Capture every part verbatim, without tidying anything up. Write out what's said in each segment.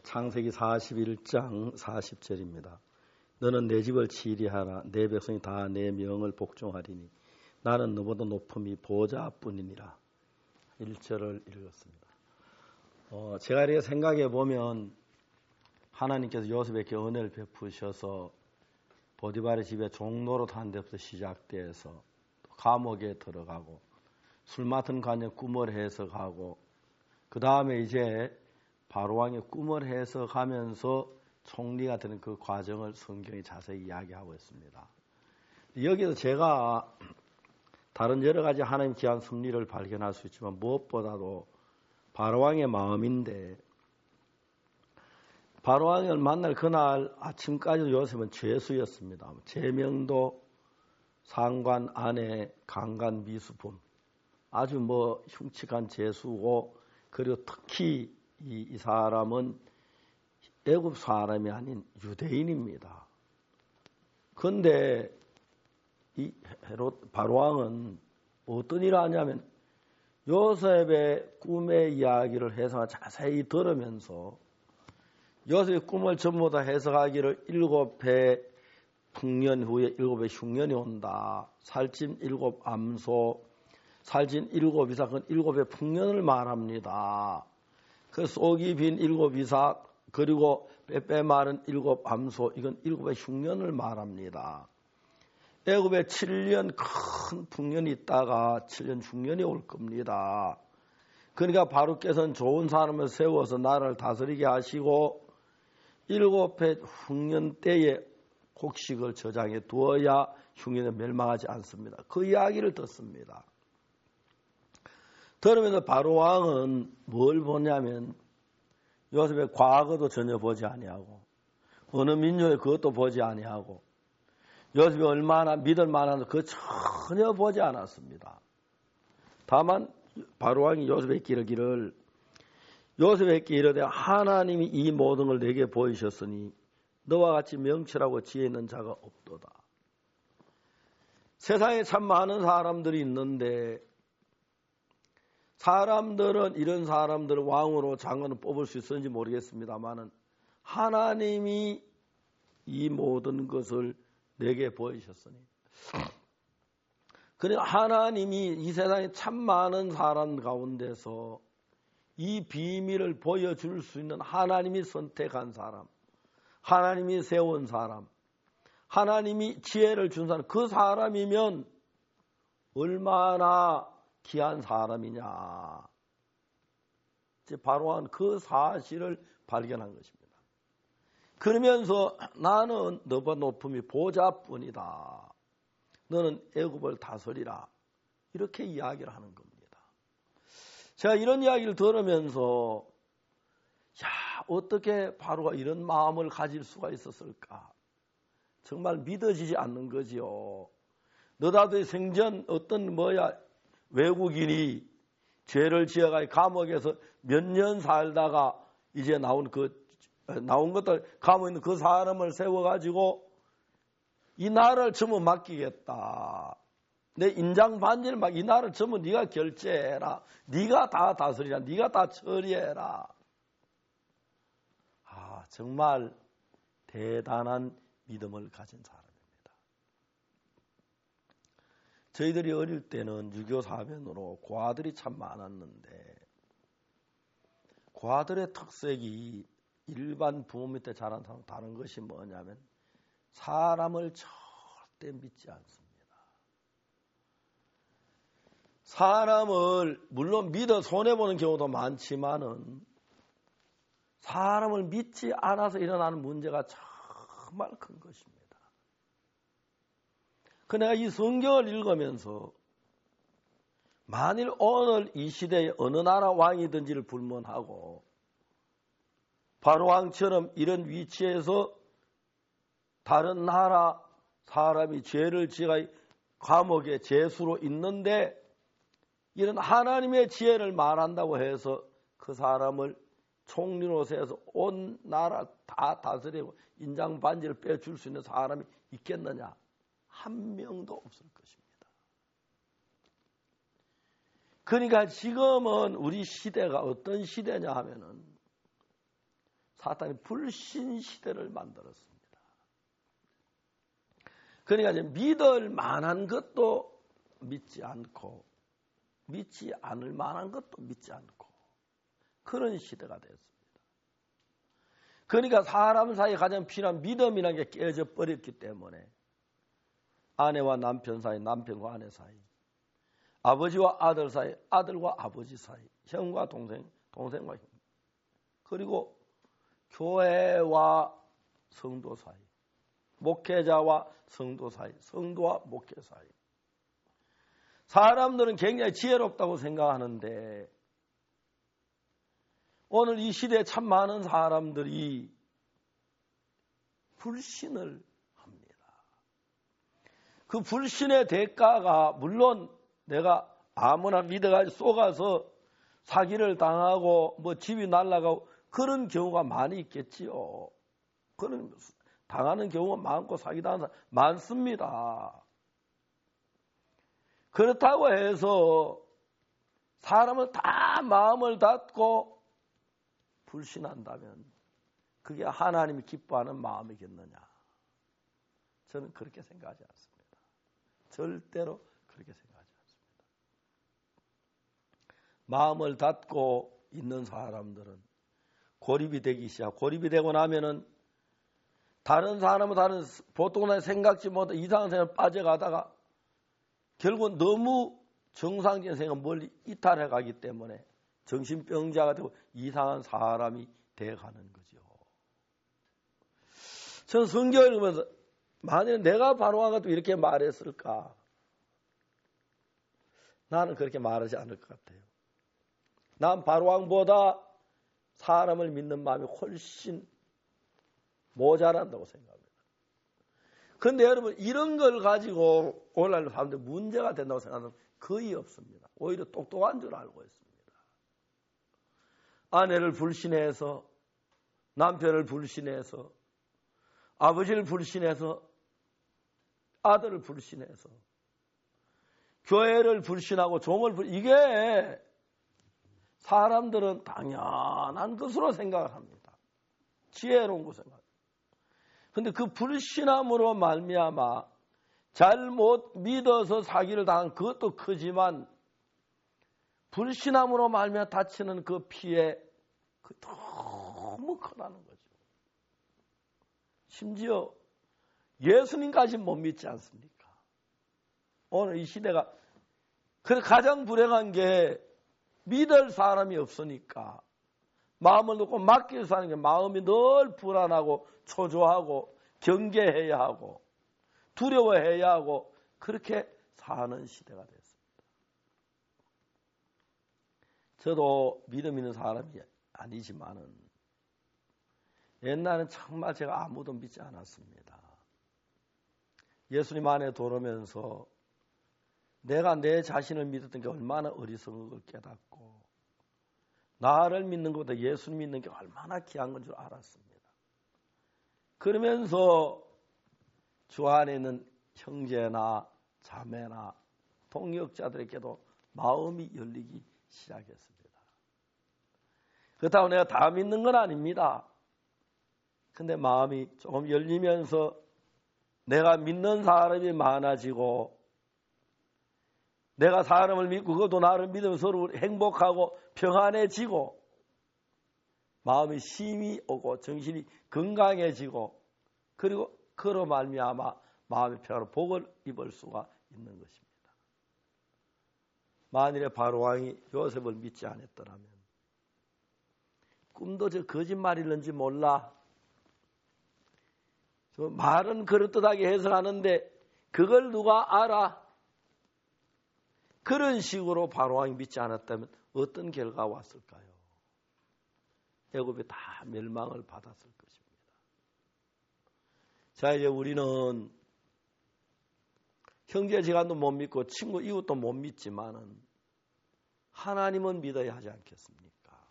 창세기 사십일 장 사십 절입니다. 너는 내 집을 치리하라. 내 백성이 다 내 명을 복종하리니 나는 너보다 높음이 보좌뿐이니라. 일 절을 읽었습니다. 어, 제가 이렇게 생각해 보면 하나님께서 요셉에게 은혜를 베푸셔서 보디발의 집에 종노릇 한 데부터 시작돼서 감옥에 들어가고 술 맡은 관에 꿈을 해석하고 그 다음에 이제 바로왕의 꿈을 해석하면서 총리가 되는 그 과정을 성경이 자세히 이야기하고 있습니다. 여기서 제가 다른 여러 가지 하나님 귀한 섭리를 발견할 수 있지만 무엇보다도 바로왕의 마음인데 바로왕을 만날 그날 아침까지도 요셉은 죄수였습니다. 제명도 상관 아내 강간 미수범 아주 뭐 흉측한 죄수고 그리고 특히 이, 이 사람은 애굽 사람이 아닌 유대인입니다. 그런데 이 헤롯 바로왕은 어떤 일을 하냐면 요셉의 꿈의 이야기를 해서 자세히 들으면서 요셉의 꿈을 전부 다 해석하기를 일곱 해 풍년 후에 일곱 해 흉년이 온다. 살찐 일곱 암소, 살찐 일곱 이삭, 그건 일곱 해 풍년을 말합니다. 그 속이 빈 일곱 이삭, 그리고 빼빼 마른 일곱 암소, 이건 일곱 해 흉년을 말합니다. 애굽에 칠 년 큰 풍년이 있다가 칠 년 흉년이 올 겁니다. 그러니까 바로께서는 좋은 사람을 세워서 나라를 다스리게 하시고 일곱 해 흉년 때에 곡식을 저장해 두어야 흉년에 멸망하지 않습니다. 그 이야기를 듣습니다. 들으면서 바로왕은 뭘 보냐면 요셉의 과거도 전혀 보지 아니하고 어느 민족의 그것도 보지 아니하고 요셉이 얼마나 믿을 만한지 그거 전혀 보지 않았습니다. 다만 바로왕이 요셉에게 이르기를 요셉에게 이르되 하나님이 이 모든 걸 내게 보이셨으니 너와 같이 명철하고 지혜 있는 자가 없도다. 세상에 참 많은 사람들이 있는데 사람들은 이런 사람들을 왕으로 장관을 뽑을 수 있었는지 모르겠습니다만은 하나님이 이 모든 것을 내게 보이셨으니 그러니까 하나님이 이 세상에 참 많은 사람 가운데서 이 비밀을 보여줄 수 있는 하나님이 선택한 사람, 하나님이 세운 사람, 하나님이 지혜를 준 사람, 그 사람이면 얼마나 귀한 사람이냐. 이제 바로한 그 사실을 발견한 것입니다. 그러면서 나는 너보다 높음이 보좌뿐이다. 너는 애굽을 다스리라. 이렇게 이야기를 하는 겁니다. 제가 이런 이야기를 들으면서 야, 어떻게 바로가 이런 마음을 가질 수가 있었을까? 정말 믿어지지 않는 거지요. 너다도 생전 어떤 뭐야 외국인이 죄를 지어가 감옥에서 몇 년 살다가 이제 나온 그 나온 것들 감옥에 있는 그 사람을 세워가지고 이 나라를 전부 맡기겠다. 내 인장 반지를 막 이 나라를 전부 네가 결제해라. 네가 다 다스리라. 네가 다 처리해라. 아, 정말 대단한 믿음을 가진 사람입니다. 저희들이 어릴 때는 유교 사변으로 고아들이 참 많았는데 고아들의 특색이 일반 부모 밑에 자란 사람 다른 것이 뭐냐면 사람을 절대 믿지 않습니다. 사람을 물론 믿어 손해보는 경우도 많지만은 사람을 믿지 않아서 일어나는 문제가 정말 큰 것입니다. 그 내가 이 성경을 읽으면서 만일 오늘 이 시대에 어느 나라 왕이든지를 불문하고 바로왕처럼 이런 위치에서 다른 나라 사람이 죄를 지어 감옥에 죄수로 있는데 이런 하나님의 지혜를 말한다고 해서 그 사람을 총리로 세워서 온 나라 다 다스리고 인장 반지를 빼줄 수 있는 사람이 있겠느냐? 한 명도 없을 것입니다. 그러니까 지금은 우리 시대가 어떤 시대냐 하면은 사탄이 불신 시대를 만들었습니다. 그러니까 이제 믿을 만한 것도 믿지 않고 믿지 않을 만한 것도 믿지 않고 그런 시대가 됐습니다. 그러니까 사람 사이에 가장 필요한 믿음이라는 게 깨져 버렸기 때문에 아내와 남편 사이, 남편과 아내 사이, 아버지와 아들 사이, 아들과 아버지 사이, 형과 동생, 동생과 형, 그리고 교회와 성도 사이, 목회자와 성도 사이, 성도와 목회 사이. 사람들은 굉장히 지혜롭다고 생각하는데 오늘 이 시대에 참 많은 사람들이 불신을 합니다. 그 불신의 대가가 물론 내가 아무나 믿어가지고 속아서 사기를 당하고 뭐 집이 날아가고 그런 경우가 많이 있겠지요. 그런 당하는 경우가 많고 사기당하는 사람 많습니다. 그렇다고 해서 사람은 다 마음을 닫고 불신한다면 그게 하나님이 기뻐하는 마음이겠느냐? 저는 그렇게 생각하지 않습니다. 절대로 그렇게 생각하지 않습니다. 마음을 닫고 있는 사람들은 고립이 되기 시작. 고립이 되고 나면은 다른 사람은 다른 보통은 생각지 못한 이상한 생각에 빠져가다가 결국 너무 정상적인 생각 멀리 이탈해 가기 때문에 정신병자가 되고 이상한 사람이 되어가는 거죠. 저는 성경을 읽으면서 만약 내가 바로와가지고 이렇게 말했을까? 나는 그렇게 말하지 않을 것 같아요. 난 바로왕보다 사람을 믿는 마음이 훨씬 모자란다고 생각합니다. 그런데 여러분 이런 걸 가지고 오늘날 사람들 문제가 된다고 생각하는 거의 없습니다. 오히려 똑똑한 줄 알고 있습니다. 아내를 불신해서 남편을 불신해서 아버지를 불신해서 아들을 불신해서 교회를 불신하고 종을 불 이게 사람들은 당연한 것으로 생각을 합니다. 지혜로운 거 생각. 근데 그 불신함으로 말미암아 잘못 믿어서 사기를 당한 그것도 크지만 불신함으로 말미암아 다치는 그 피해 그 너무 크다는 거죠. 심지어 예수님까지 못 믿지 않습니까? 오늘 이 시대가 그래서 가장 불행한 게 믿을 사람이 없으니까 마음을 놓고 맡길 사는 게 마음이 늘 불안하고 초조하고 경계해야 하고 두려워해야 하고 그렇게 사는 시대가 됐습니다. 저도 믿음 있는 사람이 아니지만은 옛날엔 정말 제가 아무도 믿지 않았습니다. 예수님 안에 돌아오면서 내가 내 자신을 믿었던 게 얼마나 어리석은 걸 깨닫고 나를 믿는 것보다 예수님 믿는 게 얼마나 귀한 건 줄 알았습니다. 그러면서 주 안에 있는 형제나 자매나 동역자들에게도 마음이 열리기 시작했습니다. 그렇다고 내가 다 믿는 건 아닙니다. 근데 마음이 조금 열리면서 내가 믿는 사람이 많아지고 내가 사람을 믿고 그것도 나를 믿으면 서로 행복하고 평안해지고 마음이 힘이 오고 정신이 건강해지고 그리고 그로 말미암아 마음의 평화로 복을 입을 수가 있는 것입니다. 만일에 바로왕이 요셉을 믿지 않았더라면 꿈도 저 거짓말이는지 몰라. 저 말은 그럴듯하게 해석하는데 그걸 누가 알아? 그런 식으로 바로왕이 믿지 않았다면 어떤 결과가 왔을까요? 애굽이 다 멸망을 받았을 것입니다. 자, 이제 우리는 형제지간도 못 믿고 친구 이웃도 못 믿지만은 하나님은 믿어야 하지 않겠습니까?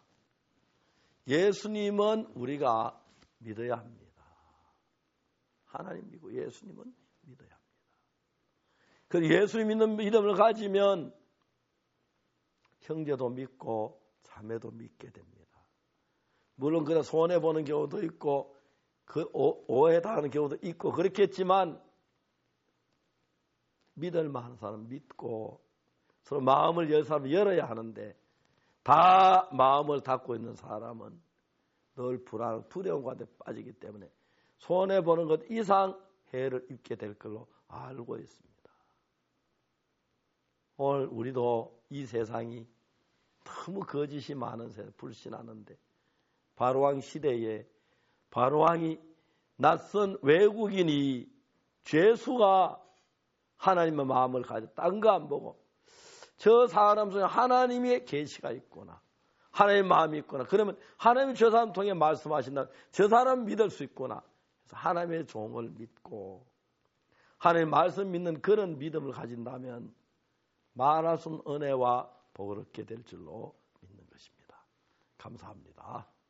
예수님은 우리가 믿어야 합니다. 하나님 믿고 예수님은 믿어야 합니다. 그 예수님 믿는 믿음을 가지면 형제도 믿고 자매도 믿게 됩니다. 물론 그래 손해보는 경우도 있고 그 오해 당하는 경우도 있고 그렇겠지만 믿을 만한 사람 믿고 서로 마음을 열 사람 열어야 하는데 다 마음을 닫고 있는 사람은 늘 불안, 두려움 가운데 빠지기 때문에 손해보는 것 이상 해를 입게 될 걸로 알고 있습니다. 오늘 우리도 이 세상이 너무 거짓이 많은 세상, 불신하는데 바로왕 시대에 바로왕이 낯선 외국인이 죄수가 하나님의 마음을 가져 딴 거 안 보고 저 사람 속에 하나님의 계시가 있구나. 하나님의 마음이 있구나. 그러면 하나님이 저 사람 통해 말씀하신다. 저 사람 믿을 수 있구나. 그래서 하나님의 종을 믿고 하나님의 말씀 믿는 그런 믿음을 가진다면 말할 수 없는 은혜와 복을 얻게 될 줄로 믿는 것입니다. 감사합니다.